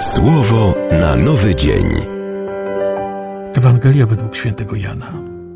Słowo na nowy dzień. Ewangelia według świętego Jana.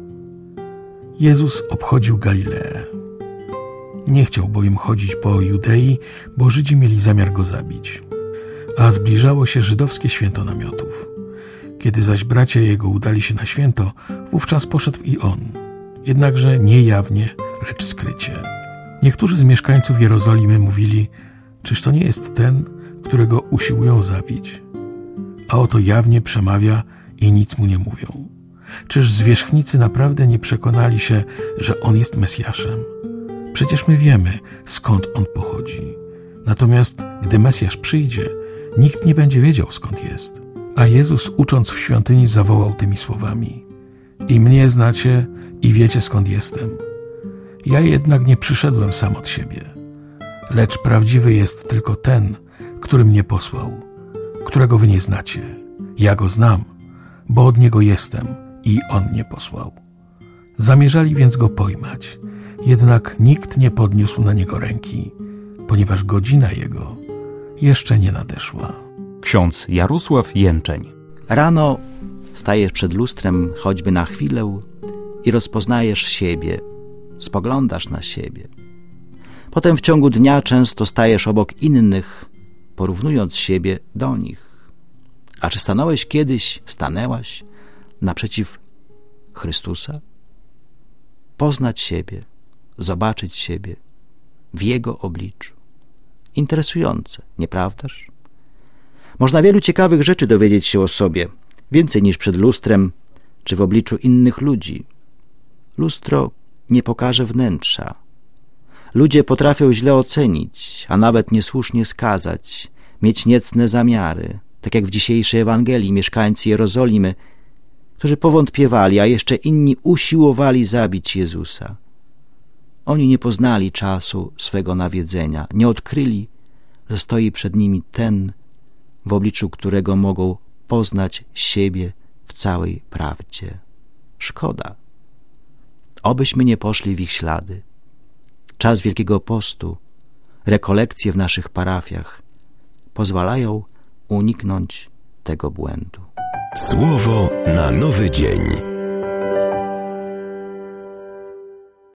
Jezus obchodził Galileę. Nie chciał bowiem chodzić po Judei, bo Żydzi mieli zamiar go zabić. A zbliżało się żydowskie święto namiotów. Kiedy zaś bracia jego udali się na święto, wówczas poszedł i on. Jednakże nie jawnie, lecz skrycie. Niektórzy z mieszkańców Jerozolimy mówili: czyż to nie jest ten, którego usiłują zabić? A oto jawnie przemawia i nic mu nie mówią. Czyż zwierzchnicy naprawdę nie przekonali się, że on jest Mesjaszem? Przecież my wiemy, skąd on pochodzi. Natomiast gdy Mesjasz przyjdzie, nikt nie będzie wiedział, skąd jest. A Jezus, ucząc w świątyni, zawołał tymi słowami: i mnie znacie i wiecie, skąd jestem. Ja jednak nie przyszedłem sam od siebie, lecz prawdziwy jest tylko ten, który mnie posłał, którego wy nie znacie. Ja go znam, bo od niego jestem i on mnie posłał. Zamierzali więc go pojmać, jednak nikt nie podniósł na niego ręki, ponieważ godzina jego jeszcze nie nadeszła. Ksiądz Jarosław Jęczeń. Rano stajesz przed lustrem choćby na chwilę i rozpoznajesz siebie, spoglądasz na siebie. Potem w ciągu dnia często stajesz obok innych, porównując siebie do nich. A czy stanęłaś naprzeciw Chrystusa? Poznać siebie, zobaczyć siebie w Jego obliczu. Interesujące, nieprawdaż? Można wielu ciekawych rzeczy dowiedzieć się o sobie, więcej niż przed lustrem czy w obliczu innych ludzi. Lustro nie pokaże wnętrza. Ludzie potrafią źle ocenić, a nawet niesłusznie skazać, mieć niecne zamiary, tak jak w dzisiejszej Ewangelii mieszkańcy Jerozolimy, którzy powątpiewali, a jeszcze inni usiłowali zabić Jezusa. Oni nie poznali czasu swego nawiedzenia, nie odkryli, że stoi przed nimi ten, w obliczu którego mogą poznać siebie w całej prawdzie. Szkoda. Obyśmy nie poszli w ich ślady. Czas Wielkiego Postu, rekolekcje w naszych parafiach pozwalają uniknąć tego błędu. Słowo na nowy dzień.